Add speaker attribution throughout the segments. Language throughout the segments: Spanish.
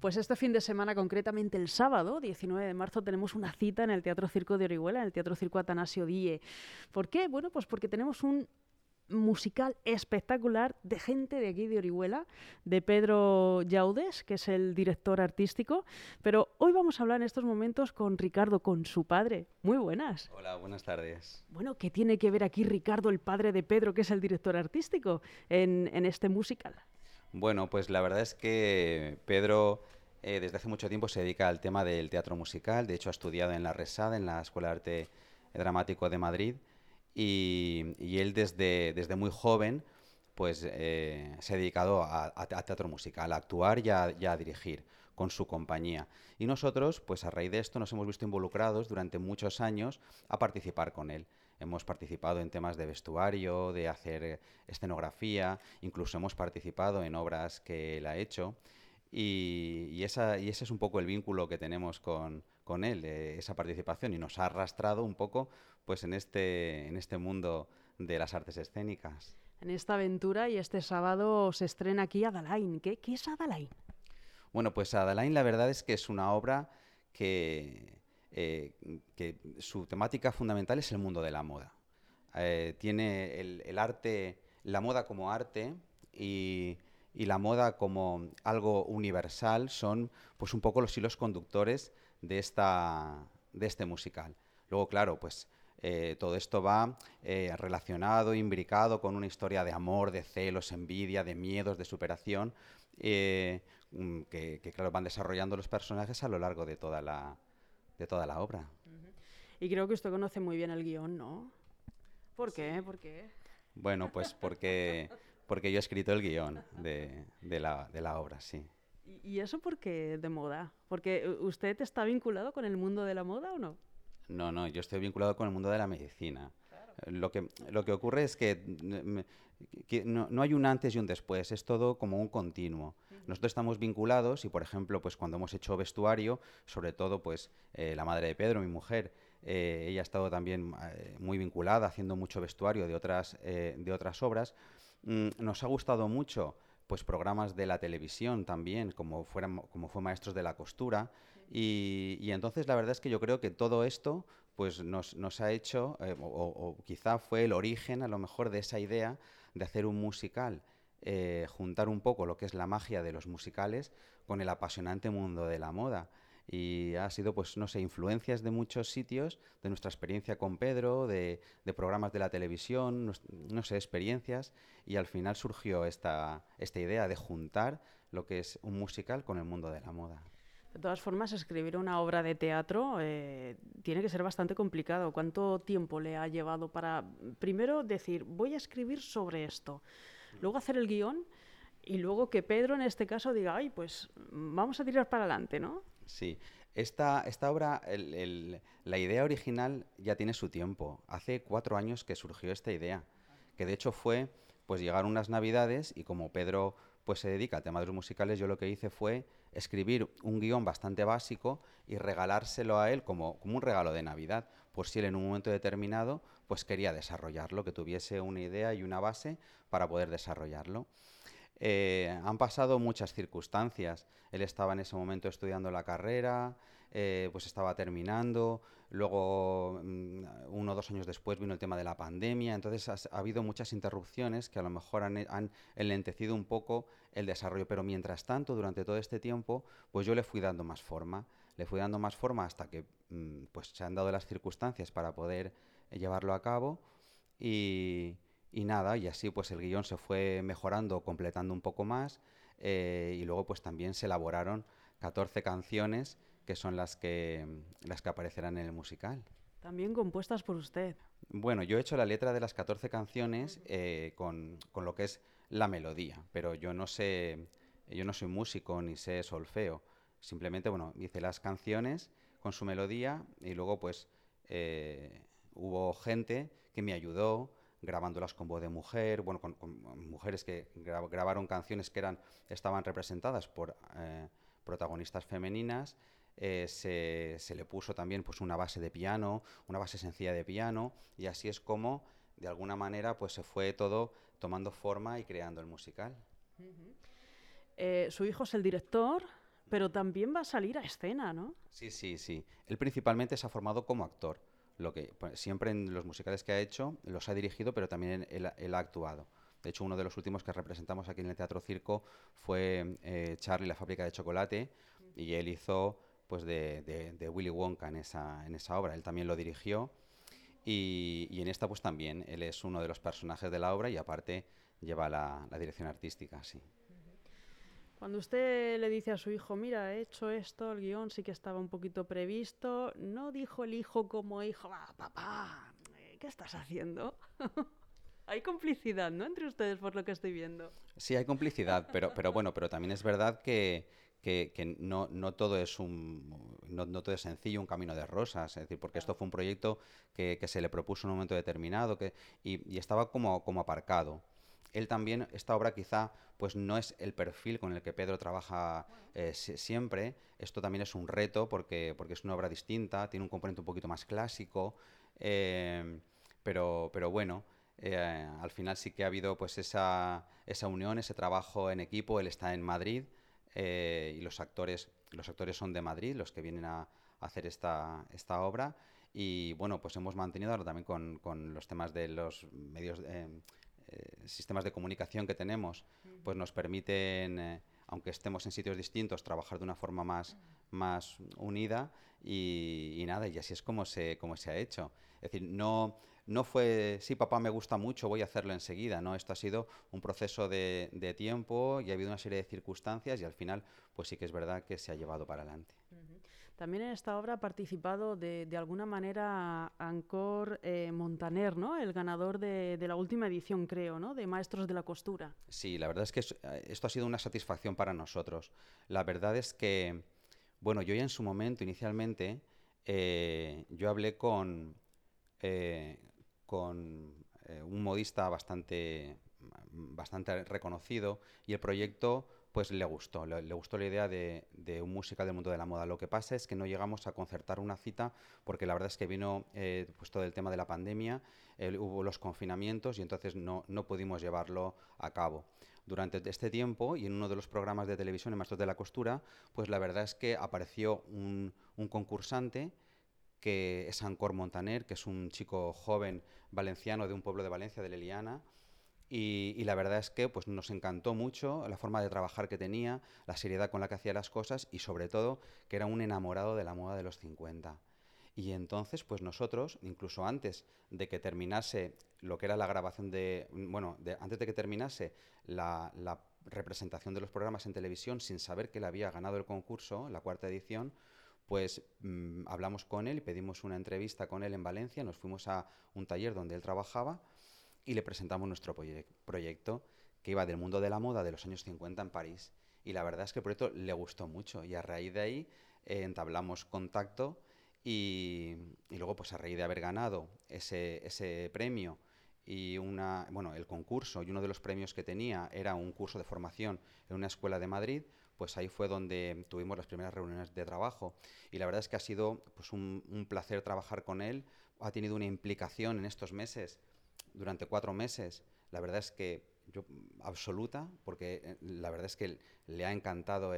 Speaker 1: Pues este fin de semana, concretamente el sábado, 19 de marzo, tenemos una cita en el Teatro Circo de Orihuela, en el Teatro Circo Atanasio Die. ¿Por qué? Bueno, pues porque tenemos un musical espectacular de gente de aquí de Orihuela, de Pedro Llaudes, que es el director artístico. Pero hoy vamos a hablar en estos momentos con Ricardo, con su padre. Muy buenas.
Speaker 2: Hola, buenas tardes.
Speaker 1: Bueno, ¿qué tiene que ver aquí Ricardo, el padre de Pedro, que es el director artístico, en este musical?
Speaker 2: Bueno, pues la verdad es que Pedro desde hace mucho tiempo se dedica al tema del teatro musical. De hecho, ha estudiado en la RESAD, en la Escuela de Arte Dramático de Madrid, y él desde muy joven pues se ha dedicado a teatro musical, a actuar y a dirigir con su compañía. Y nosotros, pues a raíz de esto, nos hemos visto involucrados durante muchos años a participar con él. Hemos participado en temas de vestuario, de hacer escenografía, incluso hemos participado en obras que él ha hecho. Y ese es un poco el vínculo que tenemos con él, esa participación, y nos ha arrastrado un poco pues en este mundo de las artes escénicas.
Speaker 1: En esta aventura, y este sábado se estrena aquí Adalain. ¿Qué es Adalain?
Speaker 2: Bueno, pues Adaline la verdad es que es una obra que, que su temática fundamental es el mundo de la moda. Tiene el arte, la moda como arte y la moda como algo universal son pues un poco los hilos conductores de este musical. Luego, claro, pues todo esto va relacionado, imbricado con una historia de amor, de celos, envidia, de miedos, de superación, claro, van desarrollando los personajes a lo largo de toda la obra.
Speaker 1: Y creo que usted conoce muy bien el guión, ¿no? ¿Por qué? ¿Por qué?
Speaker 2: Bueno, pues porque yo he escrito el guión de la obra, sí.
Speaker 1: ¿Y eso por qué de moda? ¿Porque usted está vinculado con el mundo de la moda o no?
Speaker 2: No, no, yo estoy vinculado con el mundo de la medicina. Lo que ocurre es que no hay un antes y un después, es todo como un continuo. Nosotros estamos vinculados y, por ejemplo, pues cuando hemos hecho vestuario, sobre todo pues la madre de Pedro, mi mujer, ella ha estado también muy vinculada, haciendo mucho vestuario de otras obras. Nos ha gustado mucho pues programas de la televisión también, como fue Maestros de la Costura, y entonces la verdad es que yo creo que todo esto pues nos ha hecho, o quizá fue el origen a lo mejor de esa idea de hacer un musical, juntar un poco lo que es la magia de los musicales con el apasionante mundo de la moda. Y ha sido, pues, no sé, influencias de muchos sitios, de nuestra experiencia con Pedro, de programas de la televisión, no sé, experiencias, y al final surgió esta idea de juntar lo que es un musical con el mundo de la moda.
Speaker 1: De todas formas, escribir una obra de teatro tiene que ser bastante complicado. ¿Cuánto tiempo le ha llevado para, primero, decir, voy a escribir sobre esto, luego hacer el guión y luego que Pedro, en este caso, diga, ay, pues vamos a tirar para adelante, ¿no?
Speaker 2: Sí, esta obra, la idea original ya tiene su tiempo. Hace 4 años que surgió esta idea, que de hecho fue, pues llegar unas navidades y como Pedro pues se dedica al tema de los musicales, yo lo que hice fue escribir un guión bastante básico y regalárselo a él como un regalo de Navidad, por si él en un momento determinado pues quería desarrollarlo, que tuviese una idea y una base para poder desarrollarlo. Han pasado muchas circunstancias. Él estaba en ese momento estudiando la carrera, pues estaba terminando, luego 1 o 2 años después vino el tema de la pandemia, entonces ha habido muchas interrupciones que a lo mejor han enlentecido un poco el desarrollo, pero mientras tanto, durante todo este tiempo, pues yo le fui dando más forma, hasta que pues se han dado las circunstancias para poder llevarlo a cabo y nada, y así pues el guión se fue mejorando, completando un poco más, y luego pues también se elaboraron 14 canciones que son las que aparecerán en el musical.
Speaker 1: También compuestas por usted.
Speaker 2: Bueno, yo he hecho la letra de las 14 canciones con lo que es la melodía, pero yo no soy músico ni sé solfeo. Simplemente, bueno, hice las canciones con su melodía y luego pues hubo gente que me ayudó grabándolas con voz de mujer, bueno, con mujeres que grabaron canciones que estaban representadas por protagonistas femeninas. Se le puso también pues una base de piano, una base sencilla de piano, y así es como de alguna manera pues se fue todo tomando forma y creando el musical.
Speaker 1: Su hijo es el director, pero también va a salir a escena, ¿no?
Speaker 2: Sí, sí, sí. Él principalmente se ha formado como actor. Lo que pues, siempre en los musicales que ha hecho los ha dirigido, pero también él ha actuado. De hecho, uno de los últimos que representamos aquí en el Teatro Circo fue Charlie, la fábrica de chocolate, y él hizo pues de Willy Wonka en esa obra. Él también lo dirigió y en esta pues también. Él es uno de los personajes de la obra y aparte lleva la dirección artística, sí.
Speaker 1: Cuando usted le dice a su hijo, mira, he hecho esto, el guión sí que estaba un poquito previsto, no dijo el hijo como hijo, papá, ¿qué estás haciendo? Hay complicidad, ¿no?, entre ustedes por lo que estoy viendo.
Speaker 2: Sí, hay complicidad, pero bueno, pero también es verdad que no todo es no todo es sencillo, un camino de rosas, es decir, porque esto fue un proyecto que se le propuso en un momento determinado y estaba como aparcado. Él también, esta obra quizá pues no es el perfil con el que Pedro trabaja siempre. Esto también es un reto porque es una obra distinta, tiene un componente un poquito más clásico, eh, pero bueno, al final sí que ha habido pues esa unión, ese trabajo en equipo. Él está en Madrid y los actores son de Madrid, los que vienen a hacer esta obra. Y bueno, pues hemos mantenido ahora también con los temas de los medios, sistemas de comunicación que tenemos, pues nos permiten, aunque estemos en sitios distintos, trabajar de una forma más unida y nada, y así es como se ha hecho. Es decir, no fue, sí, papá, me gusta mucho, voy a hacerlo enseguida, ¿no? Esto ha sido un proceso de tiempo y ha habido una serie de circunstancias y al final, pues sí que es verdad que se ha llevado para adelante.
Speaker 1: También en esta obra ha participado de alguna manera Ancor Montaner, ¿no?, el ganador de la última edición, creo, ¿no?, de Maestros de la Costura.
Speaker 2: Sí, la verdad es que esto ha sido una satisfacción para nosotros. La verdad es que, bueno, yo ya en su momento, inicialmente, yo hablé eh, con un modista bastante reconocido y el proyecto pues le gustó, le gustó la idea de un musical del mundo de la moda. Lo que pasa es que no llegamos a concertar una cita porque la verdad es que vino pues todo el tema de la pandemia, hubo los confinamientos y entonces no pudimos llevarlo a cabo. Durante este tiempo y en uno de los programas de televisión en Maestros de la Costura, pues la verdad es que apareció un concursante que es Ancor Montaner, que es un chico joven valenciano de un pueblo de Valencia, de Leliana, y la verdad es que pues, nos encantó mucho la forma de trabajar que tenía, la seriedad con la que hacía las cosas y sobre todo que era un enamorado de la moda de los 50. Y entonces, pues nosotros, incluso antes de que terminase lo que era la grabación antes de que terminase la representación de los programas en televisión, sin saber que él había ganado el concurso, la cuarta edición, pues hablamos con él y pedimos una entrevista con él en Valencia, nos fuimos a un taller donde él trabajaba y le presentamos nuestro proyecto que iba del mundo de la moda de los años 50 en París. Y la verdad es que el proyecto le gustó mucho y a raíz de ahí entablamos contacto y luego pues a raíz de haber ganado ese premio y el concurso y uno de los premios que tenía era un curso de formación en una escuela de Madrid, pues ahí fue donde tuvimos las primeras reuniones de trabajo y la verdad es que ha sido pues un placer trabajar con él. Ha tenido una implicación en estos meses, durante 4 meses, la verdad es que absoluta, porque la verdad es que le ha encantado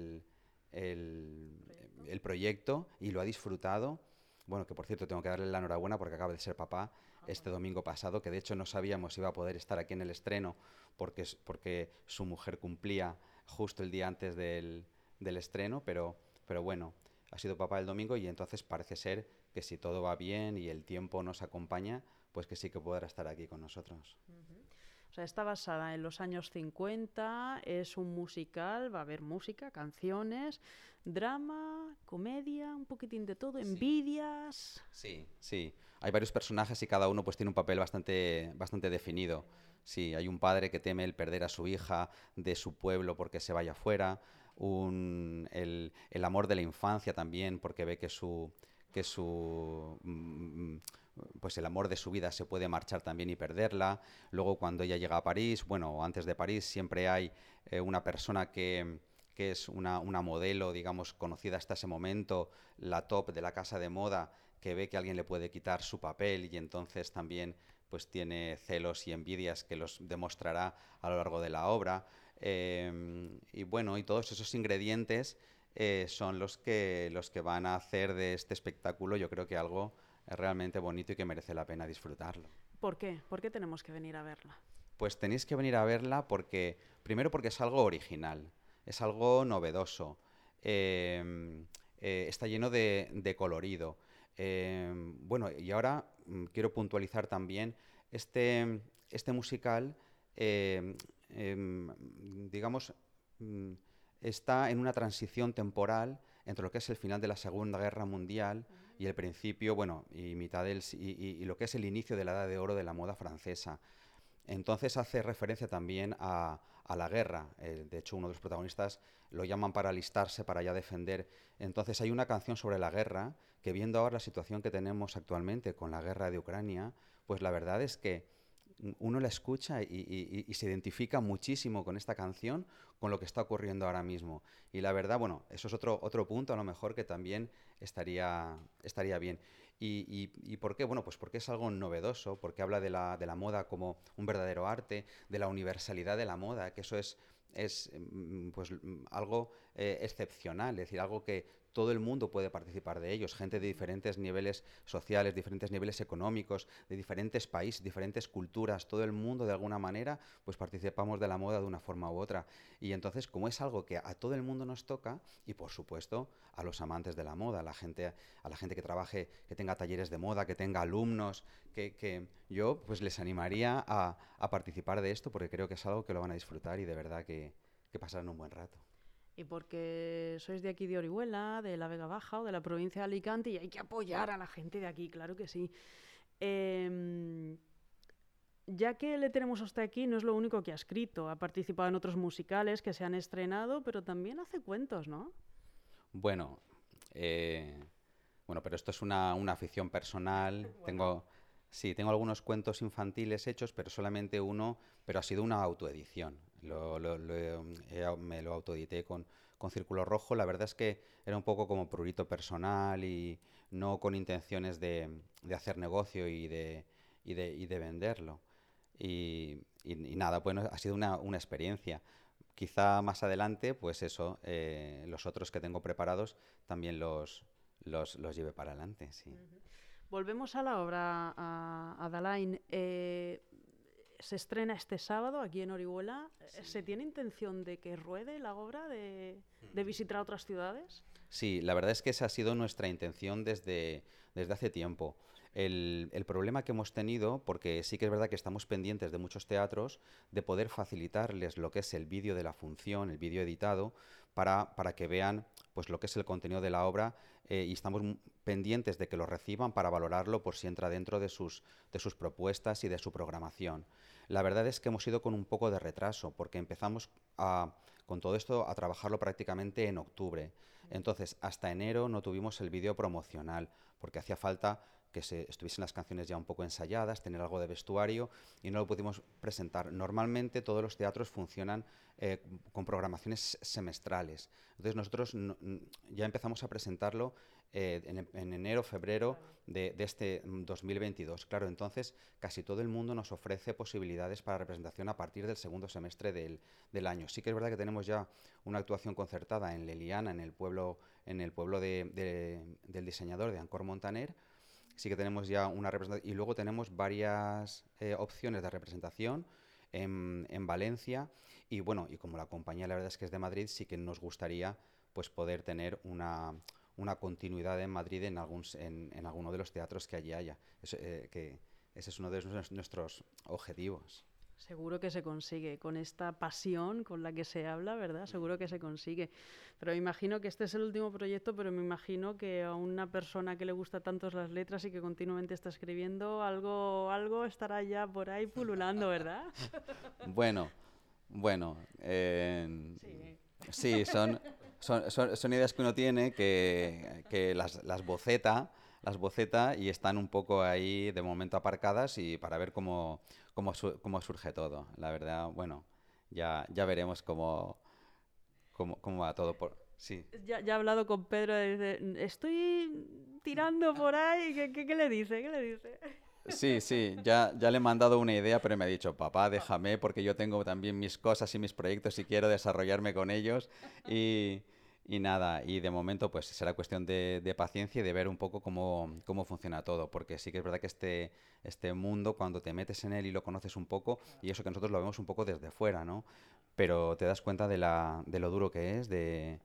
Speaker 2: el proyecto y lo ha disfrutado. Bueno, que por cierto tengo que darle la enhorabuena porque acaba de ser papá este domingo pasado, que de hecho no sabíamos si iba a poder estar aquí en el estreno porque su mujer cumplía justo el día antes del estreno, pero bueno, ha sido papá el domingo y entonces parece ser que si todo va bien y el tiempo nos acompaña, pues que sí que podrá estar aquí con nosotros.
Speaker 1: O sea, está basada en los años 50, es un musical, va a haber música, canciones, drama, comedia, un poquitín de todo, envidias.
Speaker 2: Sí, sí. Hay varios personajes y cada uno pues tiene un papel bastante definido. Sí, hay un padre que teme el perder a su hija de su pueblo porque se vaya fuera, el amor de la infancia también porque ve pues el amor de su vida se puede marchar también y perderla. Luego cuando ella llega a París, bueno, antes de París siempre hay una persona que es una modelo, digamos, conocida hasta ese momento, la top de la casa de moda, que ve que alguien le puede quitar su papel y entonces también pues tiene celos y envidias que los demostrará a lo largo de la obra. Y bueno, y todos esos ingredientes son los que van a hacer de este espectáculo, yo creo que algo realmente bonito y que merece la pena disfrutarlo.
Speaker 1: ¿Por qué? ¿Por qué tenemos que venir a verla?
Speaker 2: Pues tenéis que venir a verla porque, primero porque es algo original, es algo novedoso, está lleno de colorido. Bueno, y ahora quiero puntualizar también este musical, digamos, mm, está en una transición temporal entre lo que es el final de la Segunda Guerra Mundial y el principio, bueno, y mitad y lo que es el inicio de la Edad de Oro de la moda francesa. Entonces hace referencia también a la guerra. De hecho, uno de los protagonistas lo llaman para alistarse, para ya defender. Entonces hay una canción sobre la guerra que, viendo ahora la situación que tenemos actualmente con la guerra de Ucrania, pues la verdad es que uno la escucha y se identifica muchísimo con esta canción, con lo que está ocurriendo ahora mismo. Y la verdad, bueno, eso es otro punto a lo mejor que también estaría bien. ¿Y por qué? Bueno, pues porque es algo novedoso, porque habla de la moda como un verdadero arte, de la universalidad de la moda, que eso es pues algo excepcional, es decir, algo que todo el mundo puede participar de ellos, gente de diferentes niveles sociales, diferentes niveles económicos, de diferentes países, diferentes culturas, todo el mundo de alguna manera pues participamos de la moda de una forma u otra. Y entonces, como es algo que a todo el mundo nos toca, y por supuesto a los amantes de la moda, a la gente que trabaje, que tenga talleres de moda, que tenga alumnos, que yo pues les animaría a participar de esto porque creo que es algo que lo van a disfrutar y de verdad que pasarán un buen rato.
Speaker 1: Y porque sois de aquí de Orihuela, de la Vega Baja o de la provincia de Alicante y hay que apoyar a la gente de aquí, claro que sí. Em, ya que le tenemos hasta aquí, no es lo único que ha escrito. Ha participado en otros musicales que se han estrenado, pero también hace cuentos, ¿no?
Speaker 2: Bueno, eh, bueno, pero esto es una afición personal.
Speaker 1: Bueno,
Speaker 2: Sí, tengo algunos cuentos infantiles hechos, pero solamente uno, pero ha sido una autoedición. Me lo autoedité con Círculo Rojo. La verdad es que era un poco como prurito personal y no con intenciones de hacer negocio y de venderlo. Y nada, bueno, ha sido una experiencia. Quizá más adelante, pues eso, los otros que tengo preparados también los lleve para adelante, sí.
Speaker 1: volvemos a la obra, a Dalain. Se estrena este sábado aquí en Orihuela. ¿Se tiene intención de que ruede la obra, de visitar otras ciudades?
Speaker 2: Sí, la verdad es que esa ha sido nuestra intención desde hace tiempo. El problema que hemos tenido, porque sí que es verdad que estamos pendientes de muchos teatros, de poder facilitarles lo que es el vídeo de la función, el vídeo editado, para que vean pues lo que es el contenido de la obra y estamos pendientes de que lo reciban para valorarlo por si entra dentro de sus propuestas y de su programación. La verdad es que hemos ido con un poco de retraso, porque empezamos con todo esto a trabajarlo prácticamente en octubre. Entonces, hasta enero no tuvimos el vídeo promocional, porque hacía falta que estuviesen las canciones ya un poco ensayadas, tener algo de vestuario y no lo pudimos presentar. Normalmente todos los teatros funcionan con programaciones semestrales. Entonces nosotros ya empezamos a presentarlo en enero, febrero de este 2022. Claro, entonces casi todo el mundo nos ofrece posibilidades para representación a partir del segundo semestre del año. Sí que es verdad que tenemos ya una actuación concertada en Leliana, en el pueblo del diseñador de Ancor Montaner. Sí que tenemos ya una representación y luego tenemos varias opciones de representación en Valencia y bueno, y como la compañía la verdad es que es de Madrid, sí que nos gustaría pues poder tener una continuidad en Madrid en alguno de los teatros que allí haya. Que ese es uno de nuestros objetivos.
Speaker 1: Seguro que se consigue, con esta pasión con la que se habla, ¿verdad? Seguro que se consigue. Pero me imagino que este es el último proyecto, pero me imagino que a una persona que le gusta tanto las letras y que continuamente está escribiendo, algo estará ya por ahí pululando, ¿verdad?
Speaker 2: Bueno, bueno,
Speaker 1: Sí.
Speaker 2: sí, son ideas que uno tiene que las boceta y están un poco ahí de momento aparcadas y para ver cómo surge todo. La verdad, bueno, ya veremos cómo va todo sí.
Speaker 1: Ya he hablado con Pedro, dice, estoy tirando por ahí, ¿qué le dice? ¿Qué le dice?
Speaker 2: Sí, sí, ya le he mandado una idea, pero me ha dicho, papá, déjame, porque yo tengo también mis cosas y mis proyectos y quiero desarrollarme con ellos. Y Y nada, y de momento pues será cuestión de paciencia y de ver un poco cómo funciona todo, porque sí que es verdad que este mundo, cuando te metes en él y lo conoces un poco, y eso que nosotros lo vemos un poco desde fuera, ¿no? Pero te das cuenta de lo duro que es,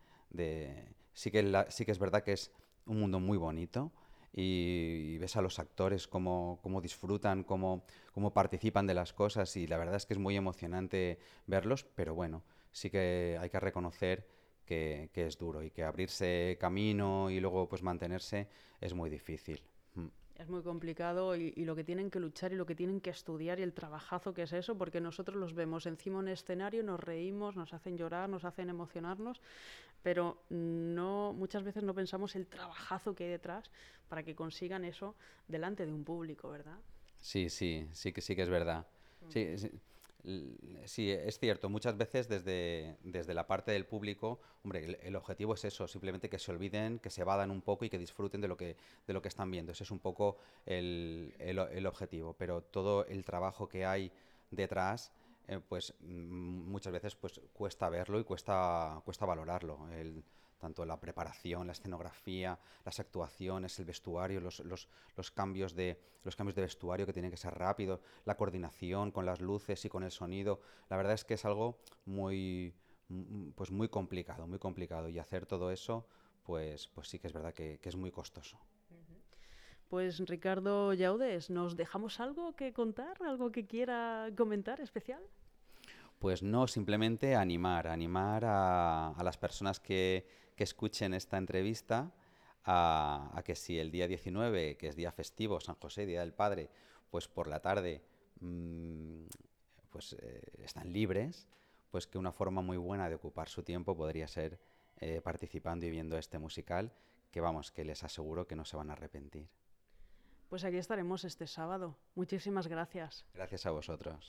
Speaker 2: sí que es verdad que es un mundo muy bonito, y ves a los actores cómo disfrutan, cómo participan de las cosas, y la verdad es que es muy emocionante verlos, pero bueno, sí que hay que reconocer que es duro y que abrirse camino y luego pues mantenerse es muy difícil. Mm.
Speaker 1: Es muy complicado y lo que tienen que luchar y lo que tienen que estudiar y el trabajazo que es eso, porque nosotros los vemos encima de un escenario, nos reímos, nos hacen llorar, nos hacen emocionarnos, pero no, muchas veces no pensamos el trabajazo que hay detrás para que consigan eso delante de un público, ¿verdad?
Speaker 2: Sí, sí que es verdad. Sí, sí, sí, es cierto. Muchas veces desde la parte del público, hombre, el objetivo es eso, simplemente que se olviden, que se evadan un poco y que disfruten de lo que están viendo. Ese es un poco el objetivo. Pero todo el trabajo que hay detrás, pues muchas veces pues cuesta verlo y cuesta valorarlo. Tanto la preparación, la escenografía, las actuaciones, el vestuario, los cambios de vestuario que tienen que ser rápidos, la coordinación con las luces y con el sonido. La verdad es que es algo pues muy complicado, y hacer todo eso, pues sí que es verdad que es muy costoso.
Speaker 1: Pues Ricardo Llaudes, ¿nos dejamos algo que contar, algo que quiera comentar especial?
Speaker 2: Pues no, simplemente animar a las personas que escuchen esta entrevista a que si el día 19, que es día festivo, San José, Día del Padre, pues por la tarde mm, pues están libres, pues que una forma muy buena de ocupar su tiempo podría ser participando y viendo este musical, que vamos, que les aseguro que no se van a arrepentir.
Speaker 1: Pues aquí estaremos este sábado. Muchísimas gracias.
Speaker 2: Gracias a vosotros.